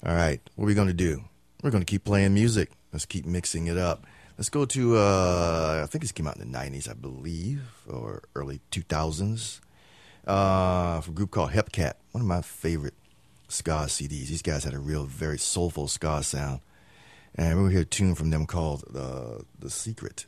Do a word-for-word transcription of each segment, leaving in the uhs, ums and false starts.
All right, what are we going to do? We're going to keep playing music. Let's keep mixing it up. Let's go to, uh, I think this came out in the nineties, I believe, or early two thousands. Uh, from a group called Hepcat, one of my favorite ska C Ds. These guys had a real, very soulful ska sound. And we're going to hear a tune from them called uh, The Secret.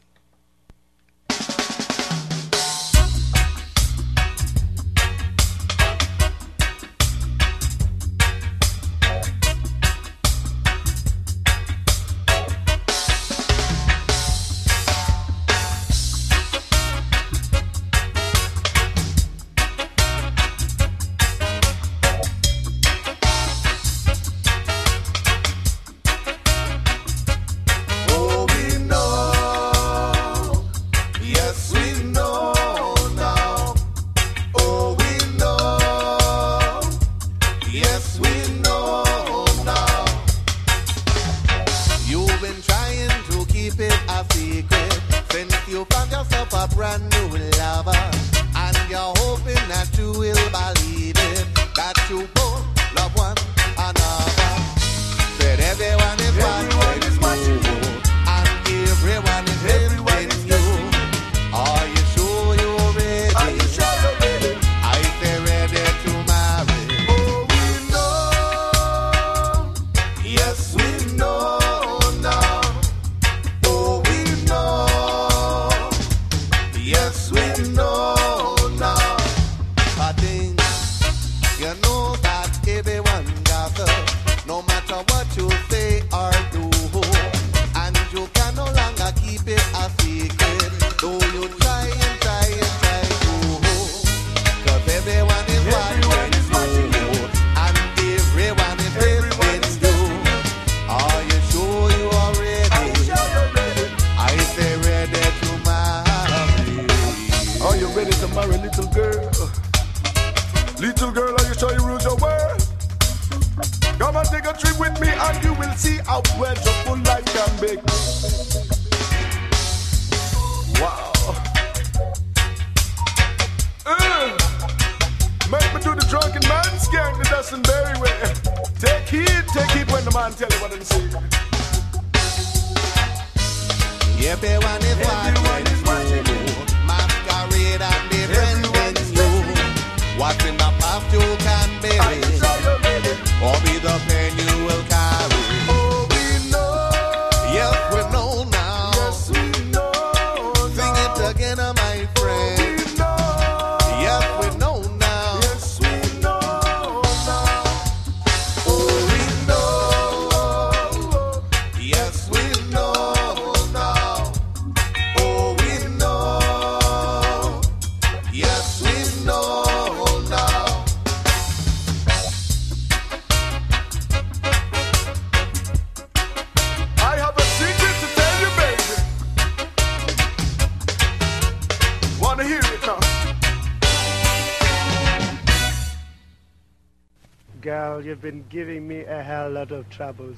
You've been giving me a hell lot of troubles.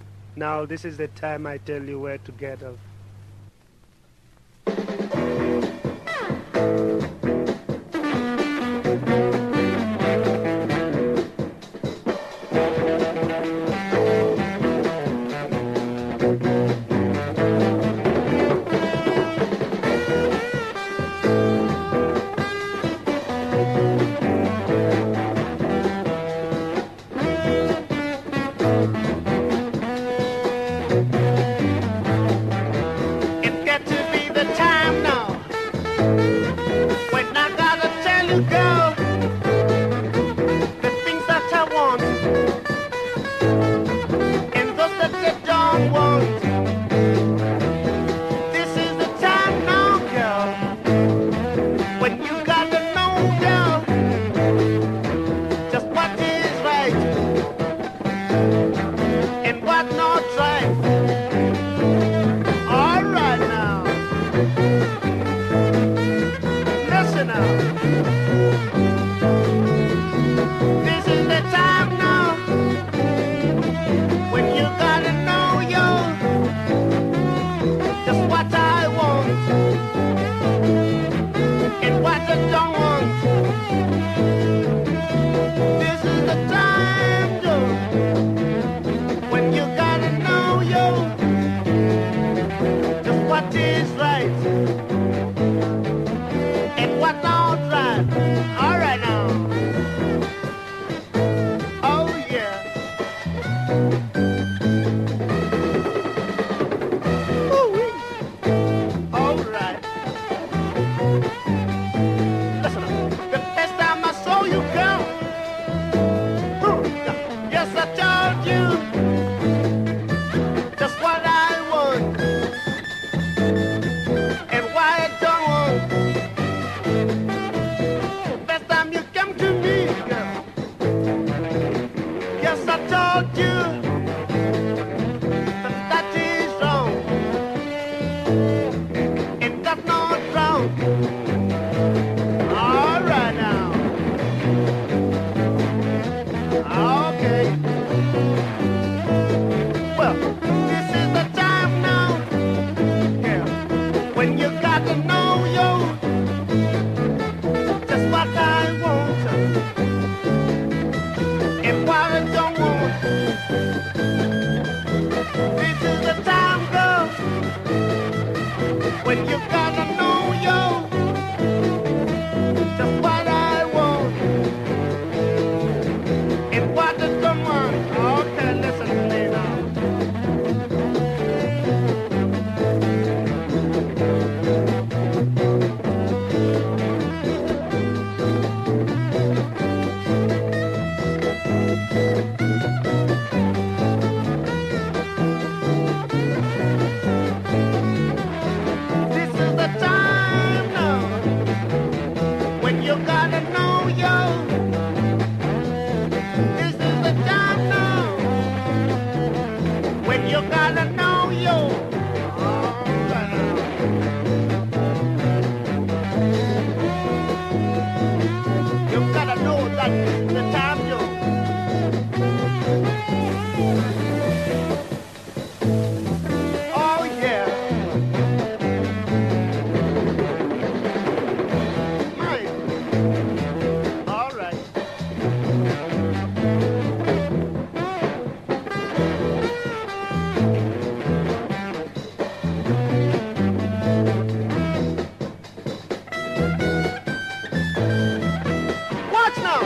Now this is the time I tell you where to get off. told you just what I want and why I don't want. First time you came to me, girl, yes, I told you that that is wrong, and that's not wrong. All right now. Okay. Well, this is the time now, yeah, when you got to know you just what I want and what I don't want. This is the time, girl, when you got to know you just what I want and what I don't want. Okay, listen to me now. This is the time now when you gotta know you. This is the time now when you gotta know you. You gotta know that this is the time you. Oh yeah. Right. All right. Watch now.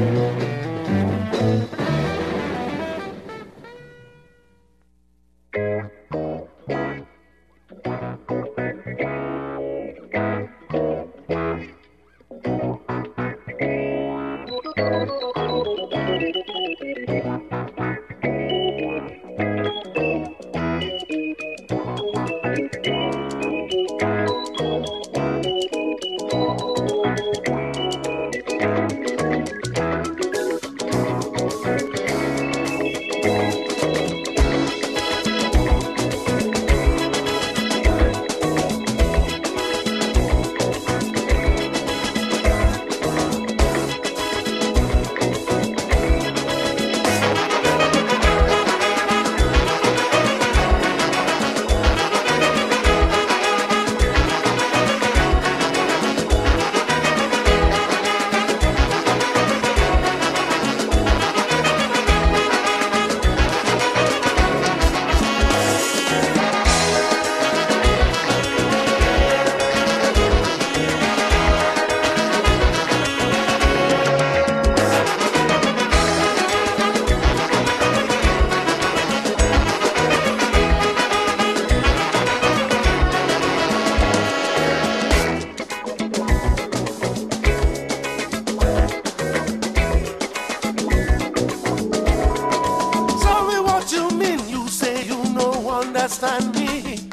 Understand me.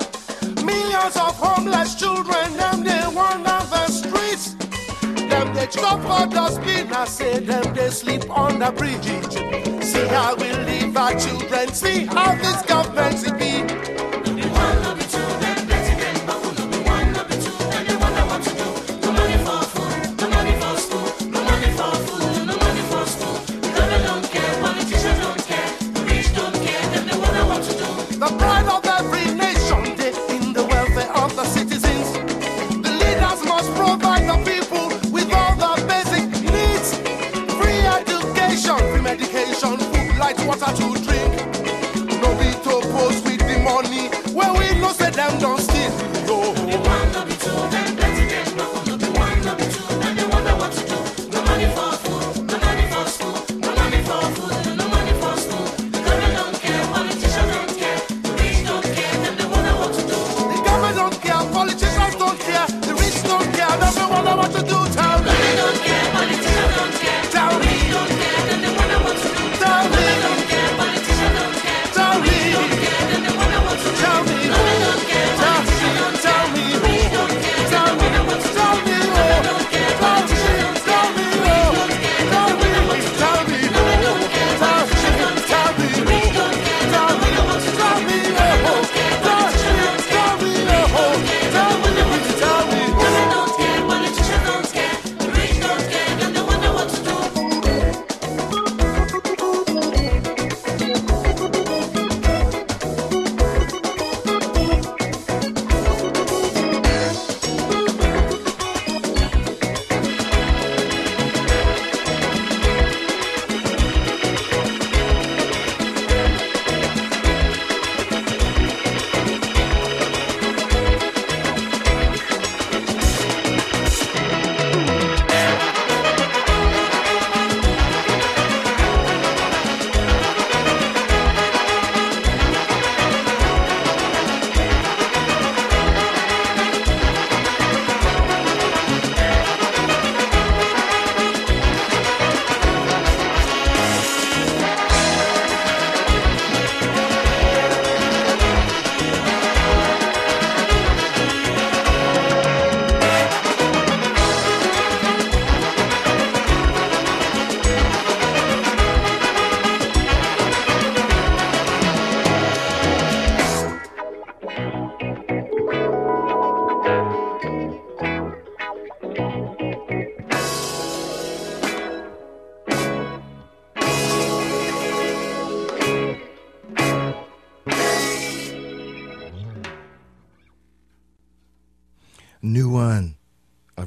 Millions of homeless children, them they wander the streets. Them they chop for dustbin, I say them they sleep on the bridge. See how we leave our children, see how this government see be. The one of the children, blessing them, but who know the one of the children, they wonder what to do. No money for food, no money for school, no money for food, no money for school. The government don't care, politicians don't care, the rich don't care, them they wonder what to do. The pride of every nation, they in the welfare of the citizens. The leaders must provide the people with all the basic needs. Free education, free medication, food, light, water to drink. No be to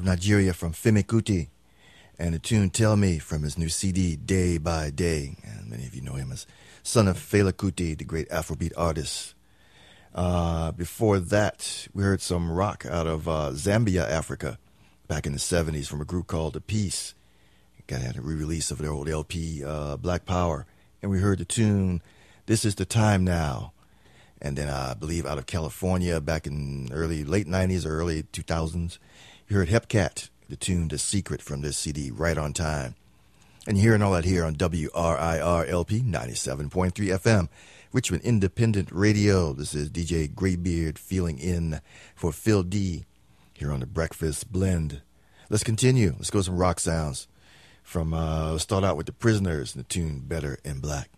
Nigeria from Femi Kuti, and the tune Tell Me from his new C D, Day by Day. And many of you know him as son of Fela Kuti, the great Afrobeat artist. Uh, before that, we heard some rock out of uh, Zambia, Africa, back in the seventies from a group called The Peace. Got had a re-release of their old L P, uh, Black Power. And we heard the tune, This Is the Time Now. And then uh, I believe out of California back in early, late nineties or early two thousands, you heard Hepcat, the tune The Secret from this C D, Right on Time. And you're hearing all that here on W R I R L P ninety-seven point three F M, Richmond Independent Radio. This is D J Graybeard filling in for Phil D here on the Breakfast Blend. Let's continue. Let's go some rock sounds. From uh, let's start out with The Prisoners and the tune Better in Black.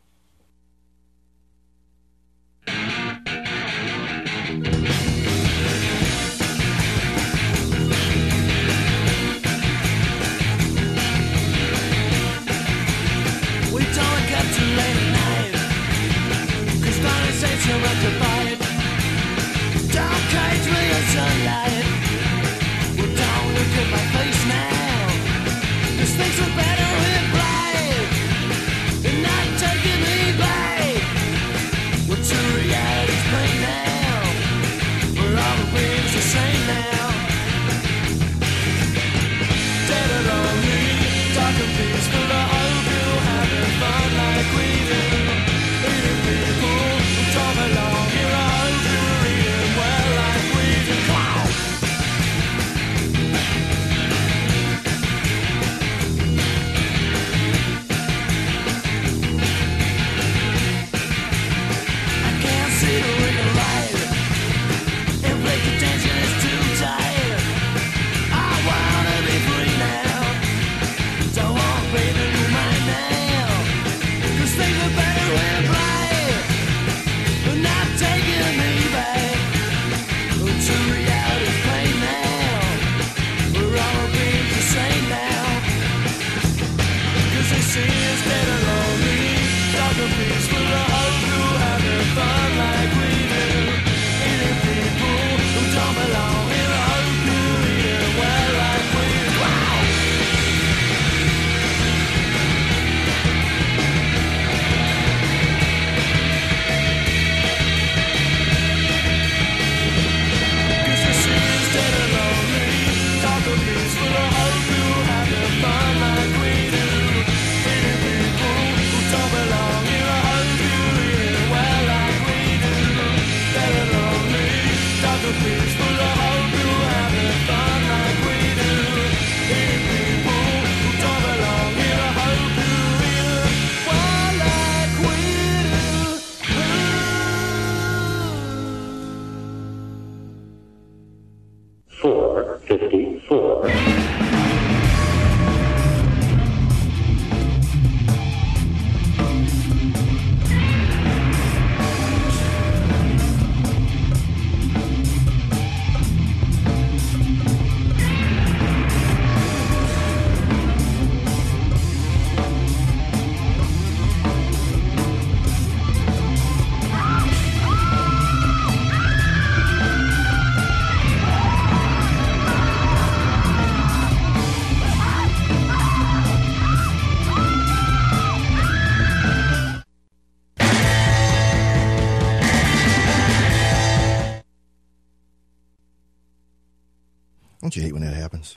Don't you hate when that happens?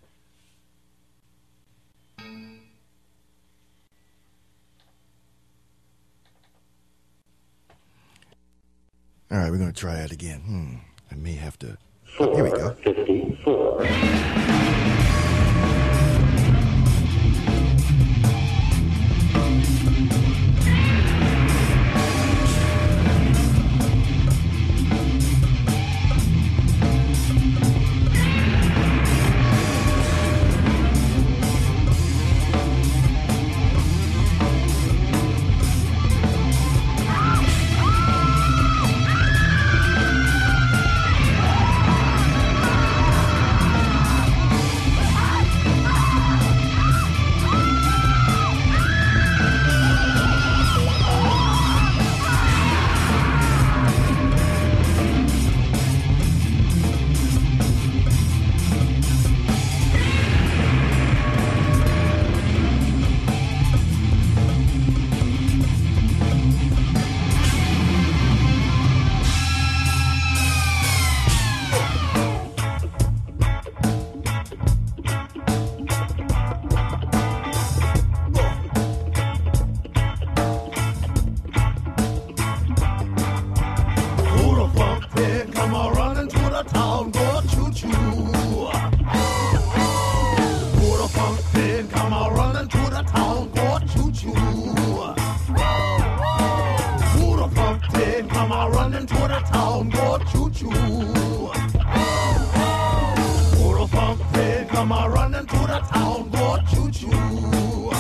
All right, we're going to try that again. Hmm. I may have to... Oh, here we go. fifty-four. to the town go choo choo.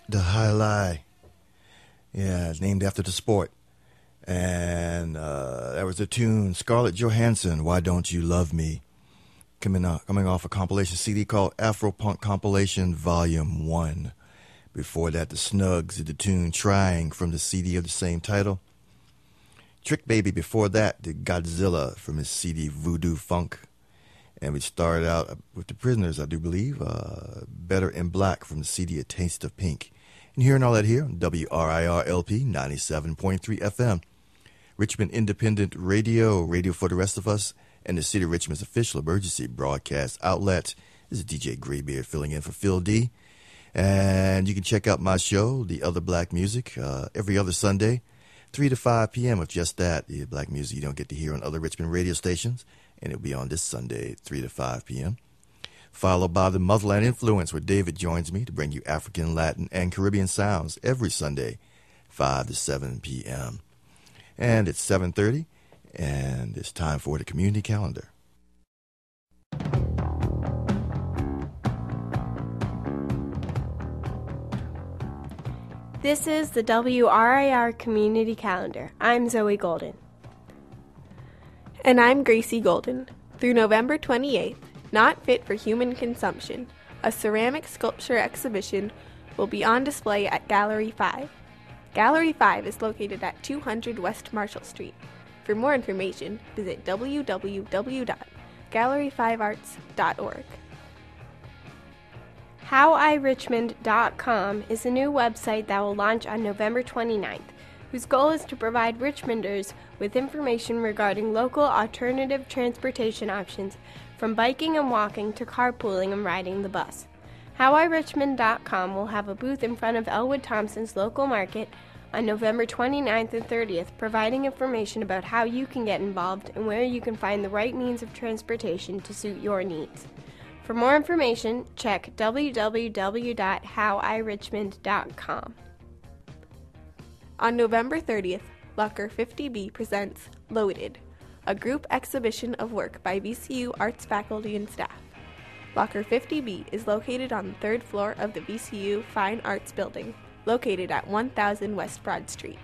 the Highlight. Yeah, it's named after the sport. And uh, that was the tune Scarlett Johansson, Why Don't You Love Me? Coming, out, coming off a compilation C D called Afropunk Compilation Volume one. Before that, the Snugs did the tune Trying from the C D of the same title. Trick Baby before that did Godzilla from his C D Voodoo Funk. And we started out with the Prisoners, I do believe, uh, Better in Black from the C D A Taste of Pink. And hearing all that here on W R I R L P ninety-seven point three F M. Richmond Independent Radio, radio for the rest of us, and the City of Richmond's official emergency broadcast outlet. This is D J Graybeard filling in for Phil D. And you can check out my show, The Other Black Music, uh, every other Sunday, three to five p.m. of just that, the black music you don't get to hear on other Richmond radio stations. And it'll be on this Sunday, three to five p.m. Followed by the Motherland Influence, where David joins me to bring you African, Latin, and Caribbean sounds every Sunday, five to seven p.m. And it's seven thirty, and it's time for the community calendar. This is the W R I R Community Calendar. I'm Zoe Golden. And I'm Gracie Golden. Through November twenty-eighth, Not Fit for Human Consumption, a ceramic sculpture exhibition will be on display at Gallery five. Gallery five is located at two hundred West Marshall Street. For more information, visit w w w dot gallery five arts dot org. how i richmond dot com is a new website that will launch on November twenty-ninth, whose goal is to provide Richmonders with information regarding local alternative transportation options, from biking and walking to carpooling and riding the bus. how i richmond dot com will have a booth in front of Elwood Thompson's local market on November twenty-ninth and thirtieth, providing information about how you can get involved and where you can find the right means of transportation to suit your needs. For more information, check w w w dot how i richmond dot com. On November thirtieth, Locker fifty B presents Loaded, a group exhibition of work by V C U arts faculty and staff. Locker fifty B is located on the third floor of the V C U Fine Arts Building, located at one thousand West Broad Street.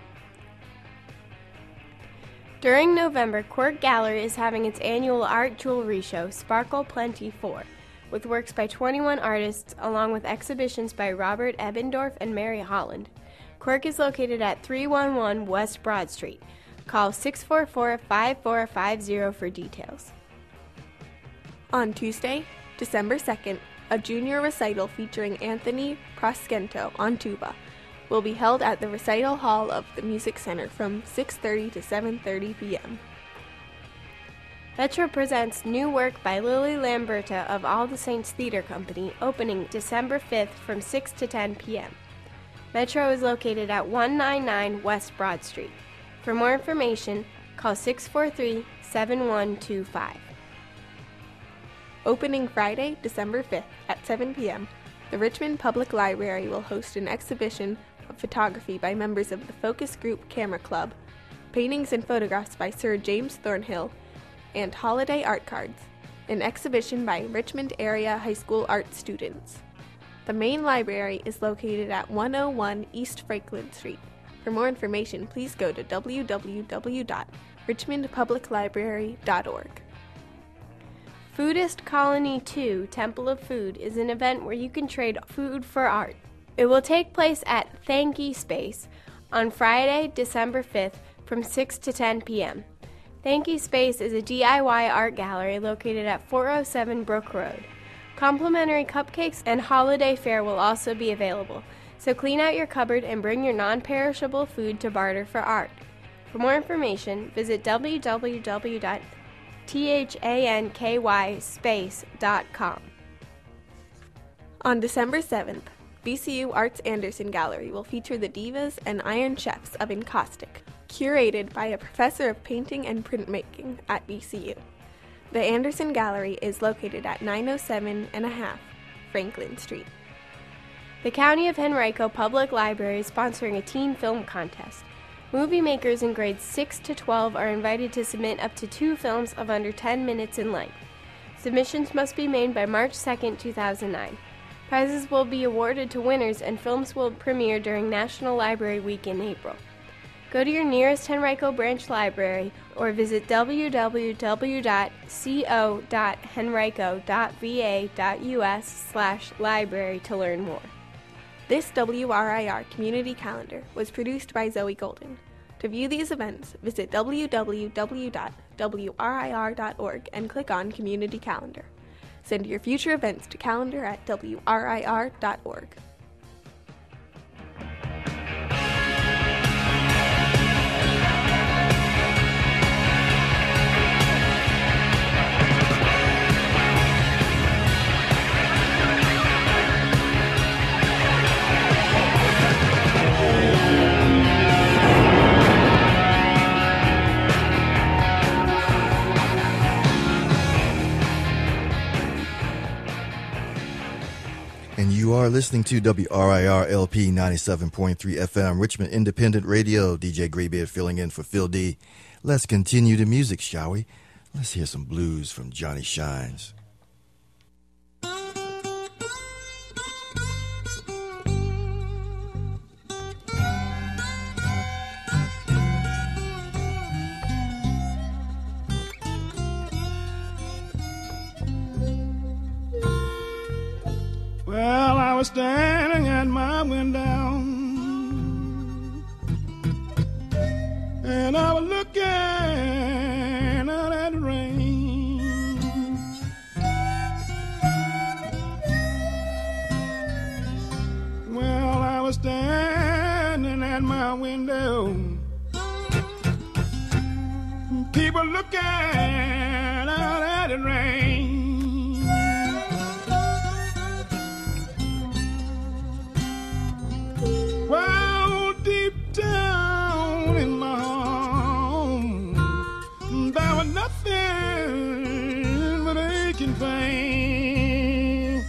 During November, Quirk Gallery is having its annual art jewelry show, Sparkle Plenty four, with works by twenty-one artists, along with exhibitions by Robert Ebbendorf and Mary Holland. Quirk is located at three eleven West Broad Street. Call six four four, five four five zero for details. On Tuesday, December second, a junior recital featuring Anthony Proscento on tuba will be held at the Recital Hall of the Music Center from six thirty to seven thirty p.m. Metro presents new work by Lily Lamberta of All the Saints Theater Company, opening December fifth from six to ten p.m. Metro is located at one ninety-nine West Broad Street. For more information, call six four three, seven one two five. Opening Friday, December fifth at seven p.m., the Richmond Public Library will host an exhibition of photography by members of the Focus Group Camera Club, paintings and photographs by Sir James Thornhill, and holiday art cards, an exhibition by Richmond area high school art students. The main library is located at one oh one East Franklin Street. For more information, please go to w w w dot richmond public library dot org. Foodist Colony two Temple of Food is an event where you can trade food for art. It will take place at Thanky Space on Friday, December fifth from six to ten p.m. Thanky Space is a D I Y art gallery located at four oh seven Brook Road. Complimentary cupcakes and holiday fare will also be available, so clean out your cupboard and bring your non-perishable food to barter for art. For more information, visit w w w dot thanky space dot com. On December seventh, V C U Arts Anderson Gallery will feature the divas and iron chefs of Encaustic, curated by a professor of painting and printmaking at V C U. The Anderson Gallery is located at nine oh seven and a half Franklin Street. The County of Henrico Public Library is sponsoring a teen film contest. Movie makers in grades six to twelve are invited to submit up to two films of under ten minutes in length. Submissions must be made by March second, two thousand nine. Prizes will be awarded to winners and films will premiere during National Library Week in April. Go to your nearest Henrico Branch Library or visit w w w dot co dot henrico dot v a dot u s slash library to learn more. This W R I R Community Calendar was produced by Zoe Golden. To view these events, visit w w w dot w r i r dot org and click on Community Calendar. Send your future events to calendar at w r i r dot org. And you are listening to W R I R L P ninety-seven point three F M, Richmond Independent Radio. D J Graybeard filling in for Phil D. Let's continue the music, shall we? Let's hear some blues from Johnny Shines. Well, I was standing at my window, and I was looking out at the rain. Well, I was standing at my window, people looking out at the rain. Well, deep down in my home, there was nothing but aching pain.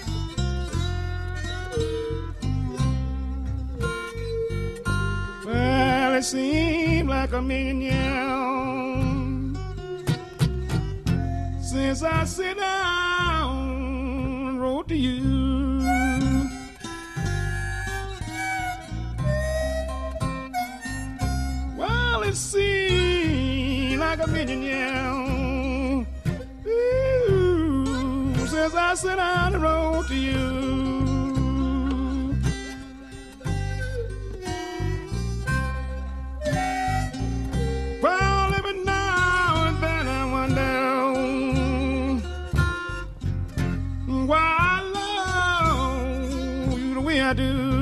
Well, it seemed like a million years since I sit down and wrote to you. It seems like a million years Ooh, since I sat on the road to you. Well, every now and then I wonder why I love you the way I do.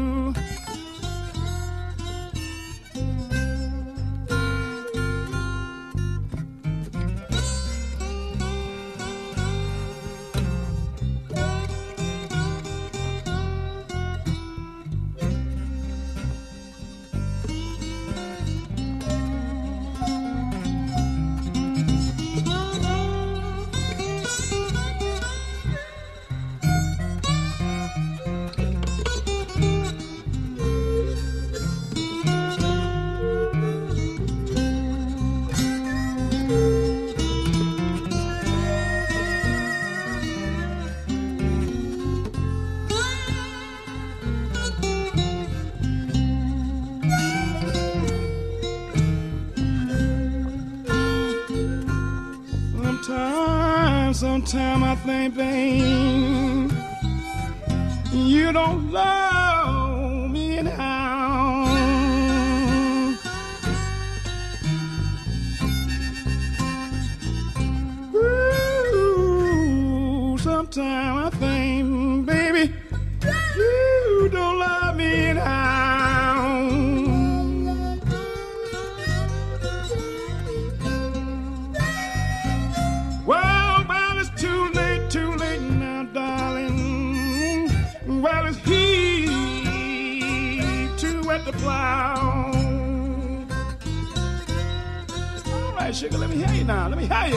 Sometimes I think, babe, you don't love me now. Ooh, sometimes I think, baby, you don't love me now. Well, too late, too late now, darling. Well, it's he too wet to plow. All right, sugar, let me hear you now. Let me hear you.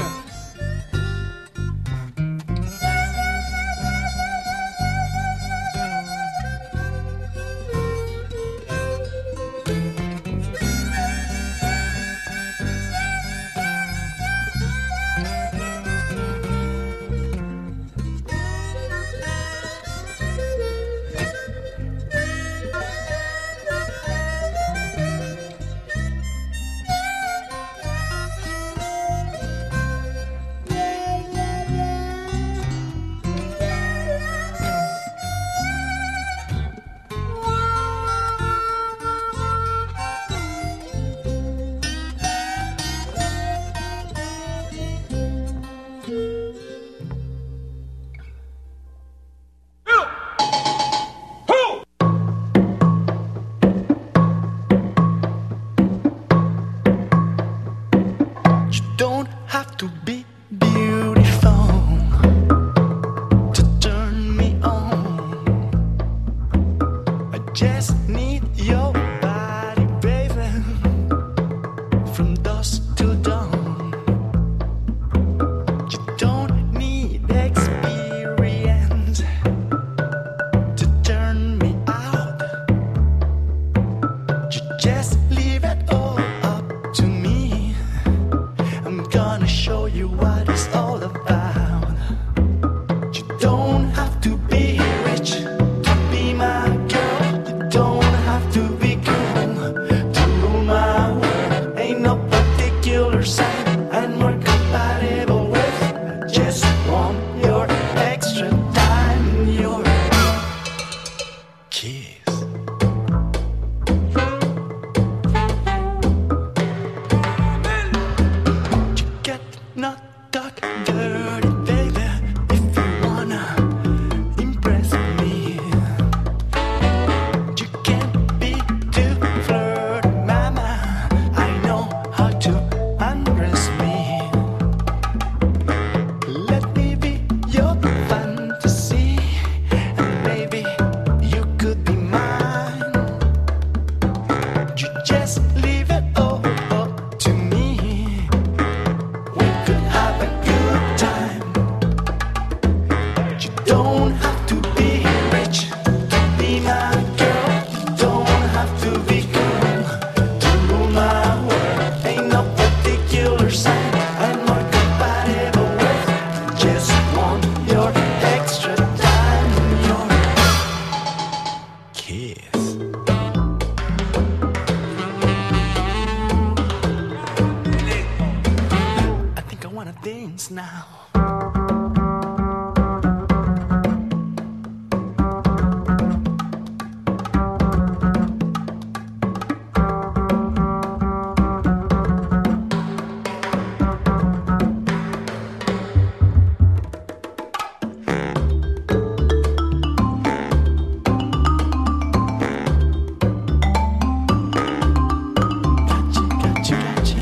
don't have to be rich to be my girl. You don't have to be cool to rule my world. Ain't no particular sign I'm more compatible with. I just want your extra time and your kiss. You get not talk dirty, baby, if you wanna impress me. You can't be too flirty, mama. I know how to undress me. Let me be your fantasy, and maybe you could be mine. You just leave it all up to me. We could have a good time. You don't have to be rich to be my girl. You don't have to be cool to rule my world. Ain't no particular sign I'm more compatible with. Just want your extra time and your kiss. I think I wanna dance now. Gotcha, gotcha, gotcha.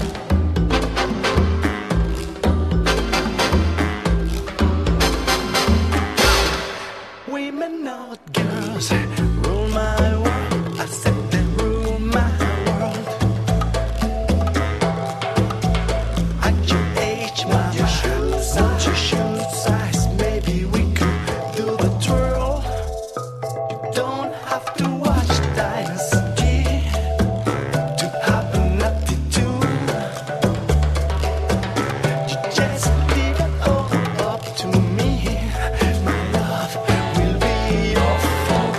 Women not girls rule my world. I said they rule my world. At your age, mama, not your shoe size. Maybe we could do the twirl. You don't have to watch Dynasty to have an attitude. You just leave it all up to me. My love will be your fault.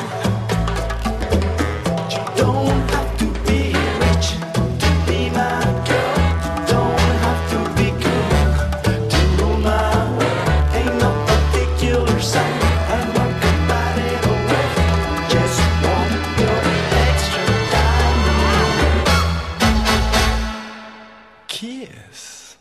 You don't have to be rich to be my girl. Don't have to be cool to rule my world. Ain't no particular sign I'm more compatible with. Just want your extra time and kiss.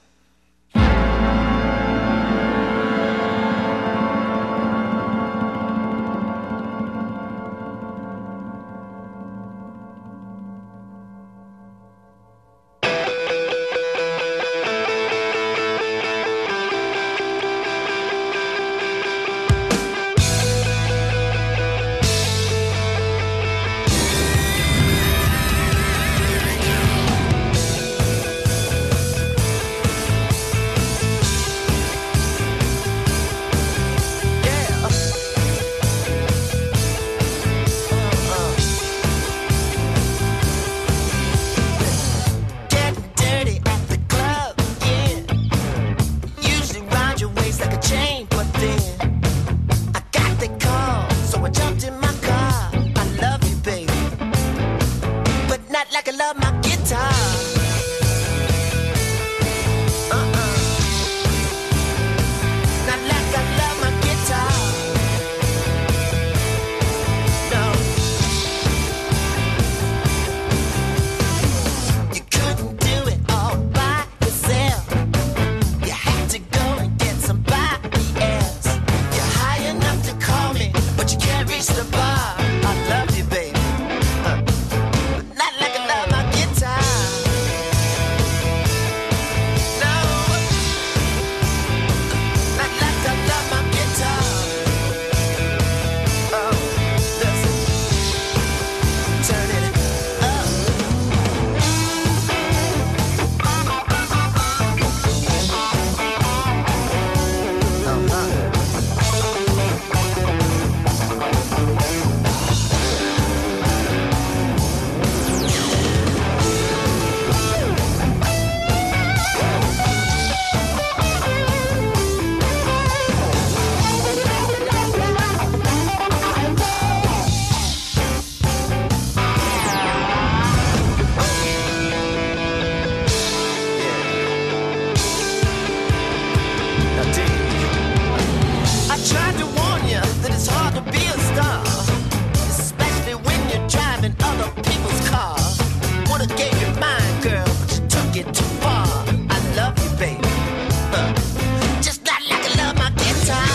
Tried to warn you that it's hard to be a star, especially when you're driving other people's cars. Would've gave you mine, girl, but you took it too far. I love you, baby, uh, just not like I love my guitar.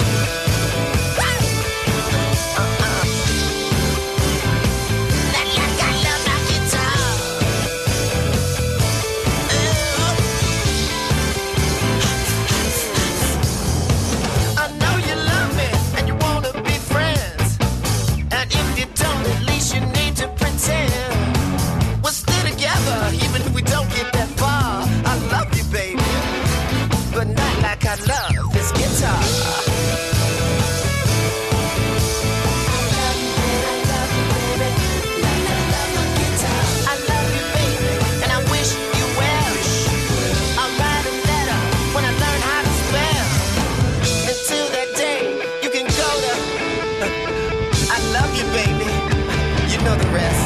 I love this guitar. I love you, baby, and I wish you well. I'll write a letter when I learn how to spell. Until that day, you can go to I love you, baby. You know the rest.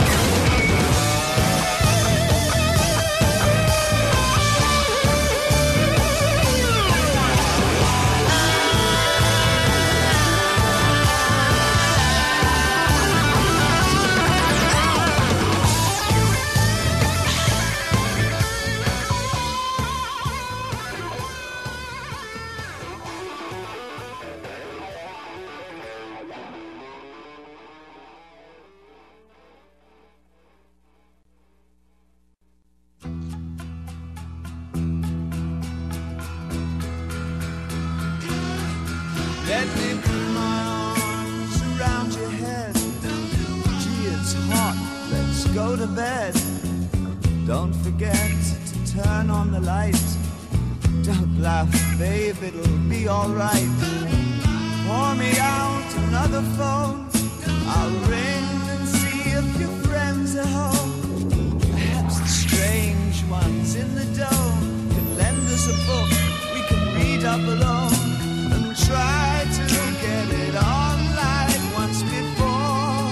Let me put my arms around your head. Gee, it's hot, let's go to bed. Don't forget to turn on the light. Don't laugh, babe, it'll be alright. Pour me out another phone. I'll ring and see if your friends are home. Perhaps the strange ones in the dome can lend us a book we can read up alone. Try to get it on like once before.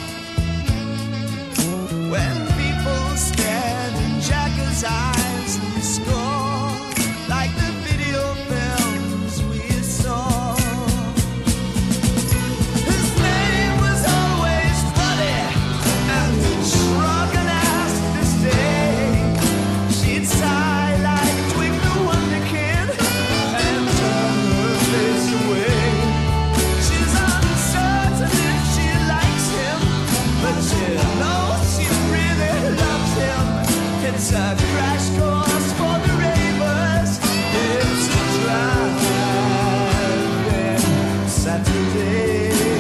When people stared in Jagger's eyes and scored like the video films we saw. His name was always Buddy, and he'd shrug and ask to stay. She'd sigh like Twig the Wonder Kid and turn her face away. She's uncertain if she likes him, but she knows she really loves him. It's a crash course for the ravers. It's a driving Saturday.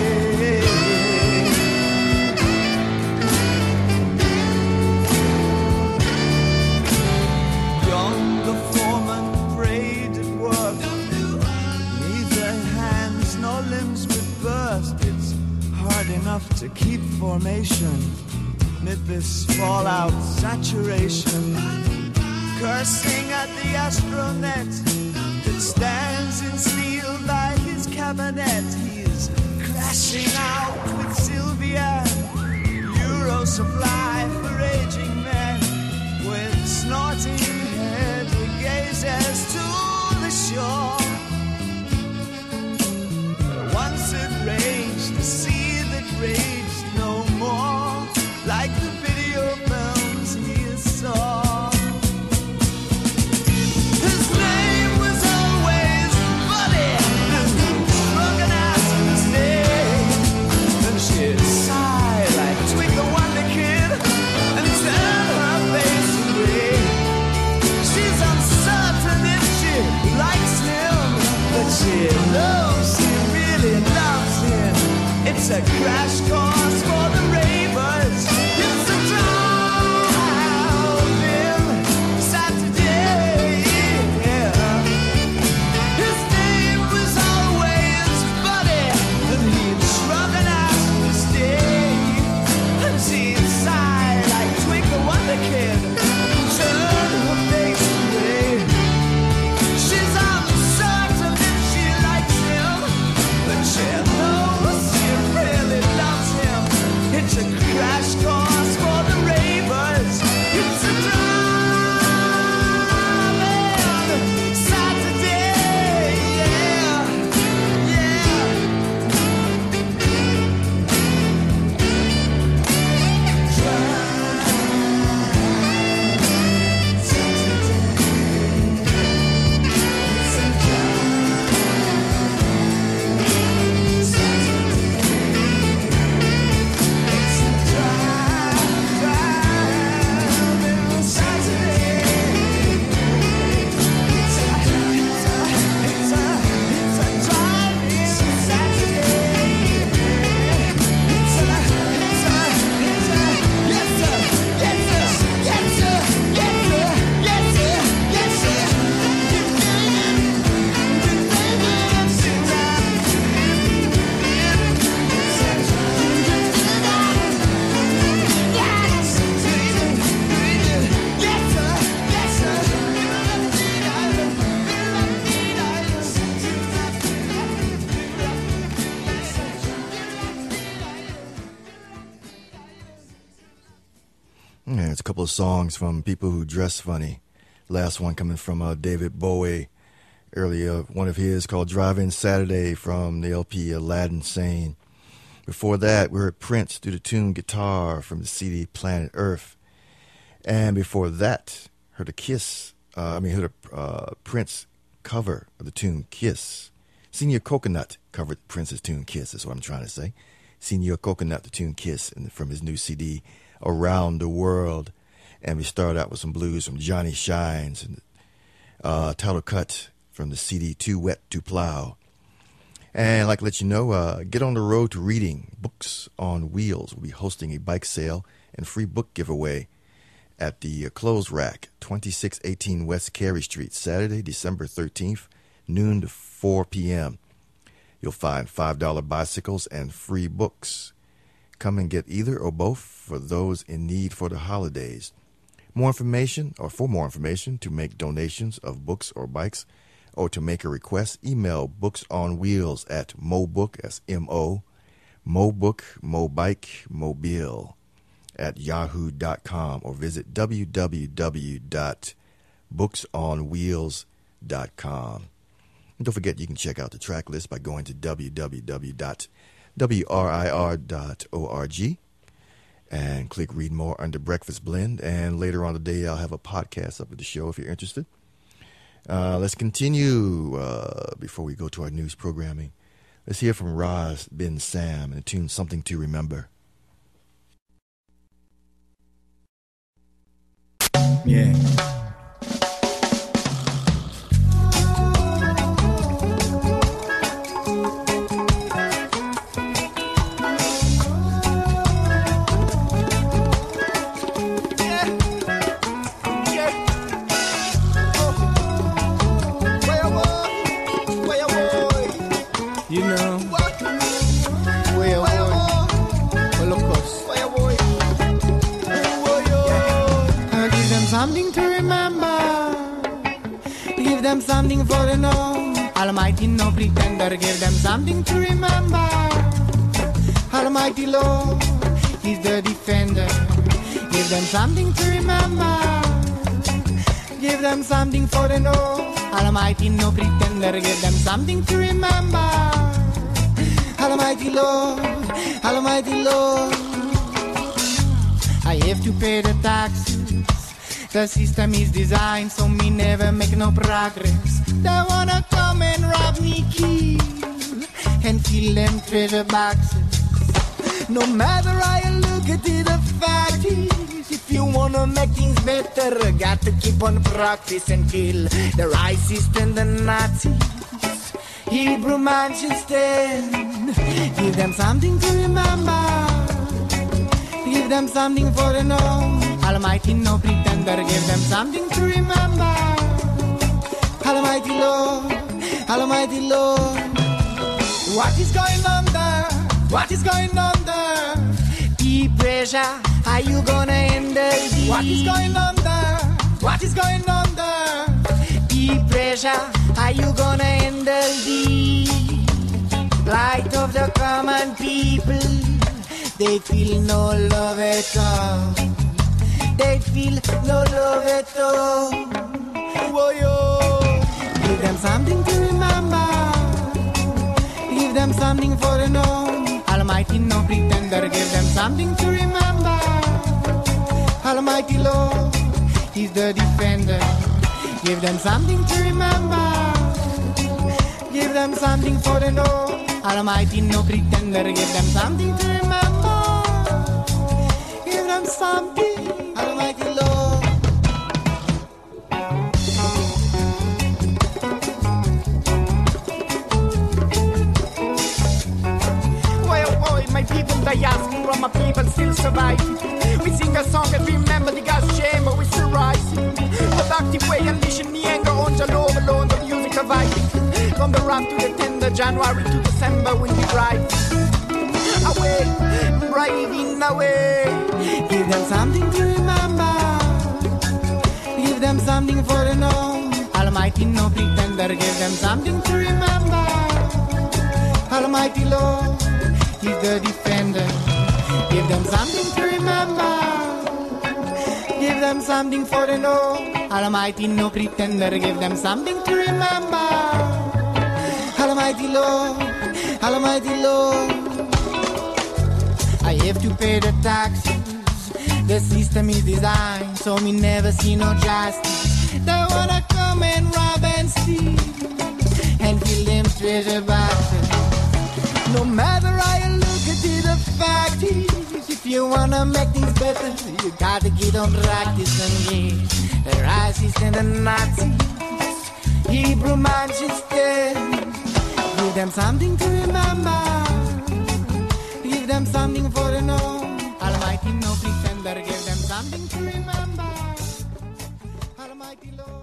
Younger foreman prayed at work. Neither hands nor limbs would burst. It's hard enough to keep formation amid this fallout saturation. Cursing at the astronet that stands in steel by his cabinet. He's crashing out with Sylvia. Euro supply for aging men with snorting head gazes to the shore. Once it raged, the sea that raged no more, like the video films he saw. His name was always Buddy, and drunk and asked to stay. Then she'd sigh like Twig the Wonder Kid and turn her face away. She's uncertain if she likes him, but she knows he really loves him. It's a crash course for the ravers. It's a driving Saturday. His name was always Buddy, and he'd shrug and ask to stay. And she'd sigh like Twig the Wonder Kid, turn her face away. She's uncertain if she likes him, but she knows she really loves him. It's It's a couple of songs from people who dress funny. Last one coming from uh, David Bowie. Earlier, one of his called Drive-In Saturday from the L P Aladdin Sane. Before that, we heard Prince do the tune Guitar from the C D Planet Earth. And before that, heard a Kiss, uh, I mean, heard a uh, Prince cover of the tune Kiss. Senior Coconut covered Prince's tune Kiss, is what I'm trying to say. Senior Coconut, the tune Kiss, and from his new C D, Around the World. And we started out with some blues from Johnny Shines and uh, title cut from the C D Too Wet to Plow. And I'd like to let you know, uh, get on the road to reading. Books on Wheels will be hosting a bike sale and free book giveaway at the uh, Clothes Rack, twenty-six eighteen West Carey Street, Saturday, December thirteenth, noon to four p.m. You'll find five dollar bicycles and free books. Come and get either or both for those in need for the holidays. More information, or for more information, to make donations of books or bikes, or to make a request, email Books on Wheels at mobook, that's M O, mobook, mobike, mobile, at yahoo dot com, or visit w w w dot books on wheels dot com. And don't forget, you can check out the track list by going to w w w dot wir dot org and click Read More under Breakfast Blend. And later on today, I'll have a podcast up at the show if you're interested. Uh, let's continue uh, before we go to our news programming. Let's hear from Roz bin Sam and the tune Something to Remember. Yeah. Something to remember. Give them something for the know. Almighty no pretender. Give them something to remember. Almighty Lord, He's the defender. Give them something to remember. Give them something for the know. Almighty no pretender. Give them something to remember. Almighty Lord, Almighty Lord. I have to pay the taxes. The system is designed so me never make no progress. They wanna come and rob me, kill, and fill them treasure boxes. No matter how you look at it, the fact is, if you wanna make things better, got to keep on practice and kill the racists and the Nazis. Hebrew man should stand. Give them something to remember. Give them something for the know. Almighty no pretender, give them something to remember. Almighty Lord, Almighty Lord. What is going on there? What is going on there? Deep pressure, are you gonna end this? What is going on there? What is going on there? Deep pressure, are you gonna end the plight of the common people? They feel no love at all. They feel no love at all. Whoa, yo. Give them something to remember. Give them something for the know. Almighty no pretender. Give them something to remember. Almighty Lord, He's the defender. Give them something to remember. Give them something for the know. Almighty no pretender. Give them something to remember. Give them something. Almighty Lord. Well, boy, my people diaspora, my people still survive. We sing a song and remember the gas chamber, we still rising. Productive way, unleashing the anger on the love alone, the music surviving. From the rap to the tender, January to December when we drive. Away, driving away. Give them something to remember. Give them something for the know. Almighty no pretender. Give them something to remember. Almighty Lord, He's the defender. Give them something to remember. give them something for the know. Almighty no pretender, give them something to remember. Almighty Lord, Almighty Lord, I have to pay the taxes. The system is designed so me never see no justice. They wanna come and rob and steal and fill them treasure boxes. No matter how you look at it, the fact is, if you wanna make things better, you gotta get on practice and get the racists and the Nazis, Hebrew Manchester. Give them something to remember. Give them something for the know. Almighty no pretender. Give them something to remember. Almighty Lord.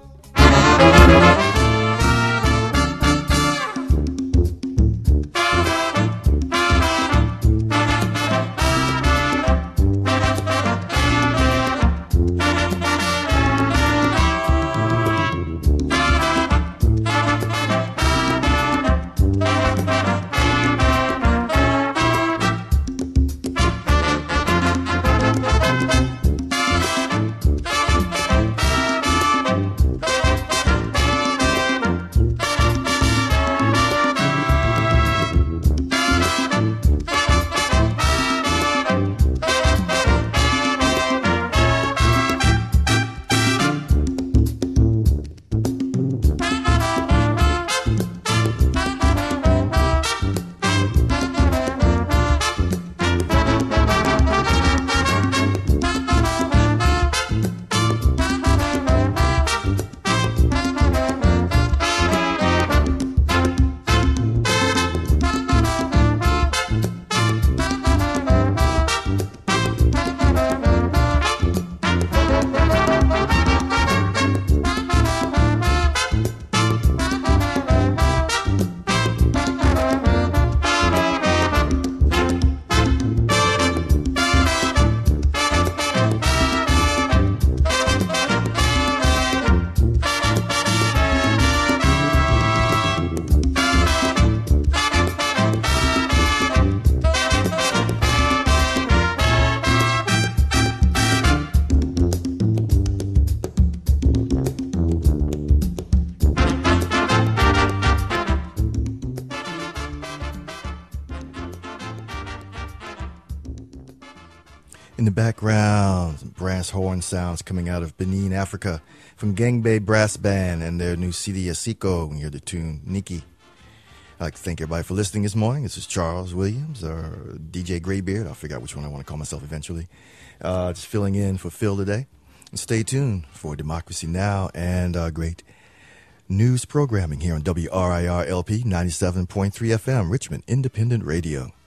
In the background, some brass horn sounds coming out of Benin, Africa, from Gangbe Brass Band and their new C D Asiko. You hear the tune Nikki. I'd like to thank everybody for listening this morning. This is Charles Williams, or D J Graybeard. I'll figure out which one I want to call myself eventually. Uh, just filling in for Phil today. And stay tuned for Democracy Now! And uh, great news programming here on W R I R L P ninety-seven point three F M, Richmond Independent Radio.